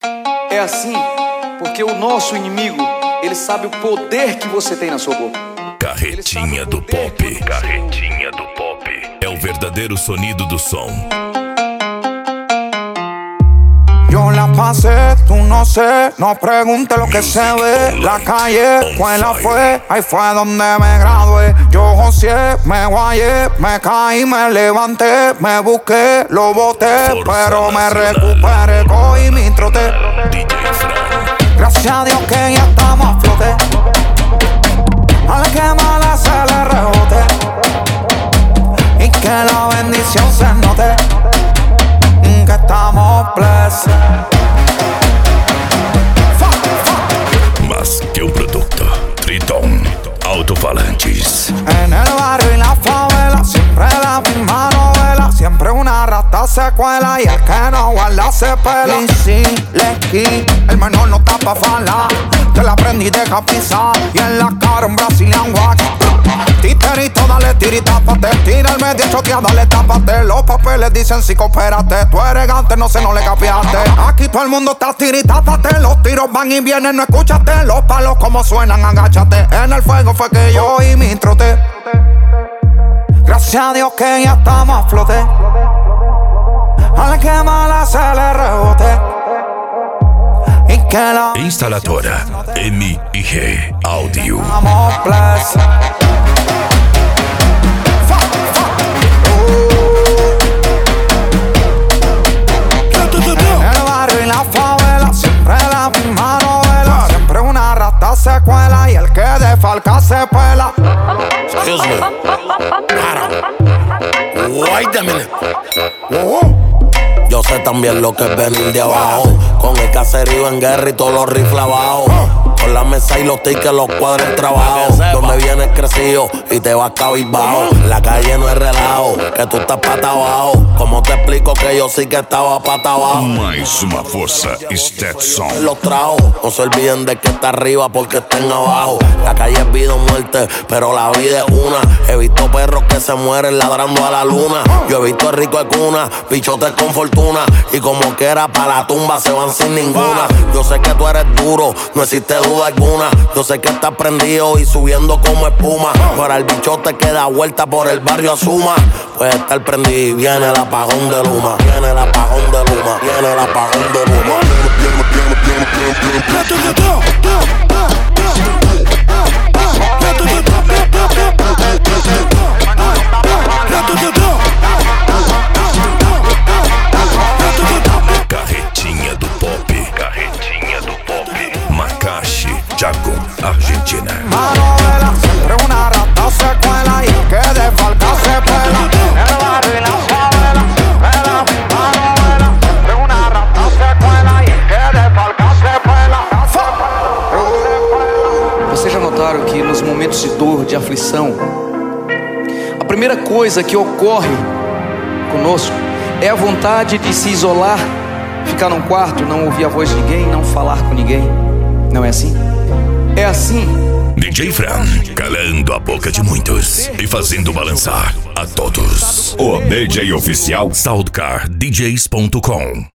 É assim porque o nosso inimigo, ele sabe o poder que você tem na sua boca. Carretinha do Pop. Carretinha do Pop. É o verdadeiro sonido do som. Yo la pasé, tú no sé, no preguntes lo que se ve. La calle, escuela fue, ahí fue donde me gradué. Yo joseé, me guayé, me caí, me levanté, me busqué, lo boté, pero me recuperé, cogí mi troté. DJ Fran. Gracias a Dios que ya estamos a flote. A la que mala se le rebote y que la bendición se note, que estamos blessed. Más que un producto, Triton Altofalantes. En el barrio y la favela, siempre la misma novela. Siempre una rata secuela y el que no guarda se pela. Lizzy, Lecky, el menor no está pa' falar. Te la aprendí de capizar y en la cara un Brazilian wax. Titerito, dale tirita pa' te. Tira el medio choquea, dale tápate. Los papeles dicen sí, coopérate. Tú eres gante, no sé, no le capiaste. Aquí todo el mundo está tiritápate. Los tiros van y vienen, no escúchate. Los palos como suenan, agáchate. En el fuego fue que yo y mi trote. Gracias a Dios que ya estamos a flote. A la que mala se le rebote y que la Instaladora MIG Audio. estamos blessed. En el barrio y la favela, siempre la misma novela. Siempre una rata secuela y el que defalca se pela. Excuse me. Wait a minute. Yo sé también lo que es venir de abajo. Con el caserío en guerra y todos los rifles abajo. Con la mesa y los tickets, los cuadros en trabajo. Donde vienes crecido y te vas cabizbajo. La calle no es relajo, que tú estás pata abajo. ¿Cómo te explico que yo sí que estaba pata abajo? Mais uma força, Stetson. Los trajo, no se olviden de que está arriba porque estén abajo. La calle es vida o muerte, pero la vida es una. He visto perros que se mueren ladrando a la luna. Yo he visto rico de cuna, bichotes con fortuna. Y como que era para la tumba se van sin ninguna. Yo sé que tú eres duro, no existe duda alguna. Yo sé que estás prendido y subiendo como espuma. Para el bichote que da vuelta por el barrio Asuma. Puede estar prendido y viene el apagón de Luma. Viene el apagón de Luma. Viene el apagón de Luma. Carretinha do Pop. Carretinha do Pop. Macaxi, Chaco, Argentina. Novela, siempre una rata secuela y el que defalca se pela. En el barrio y la favela, siempre la misma novela. Siempre una rata secuela y el que defalca se pela. Vocês já notaram que nos momentos de dor, de aflição, a primeira coisa que ocorre conosco é a vontade de se isolar, ficar num quarto, não ouvir a voz de ninguém, não falar com ninguém. Não é assim? É assim. DJ Fran, calando a boca de muitos e fazendo balançar a todos. O DJ oficial SoundcarDJs.com.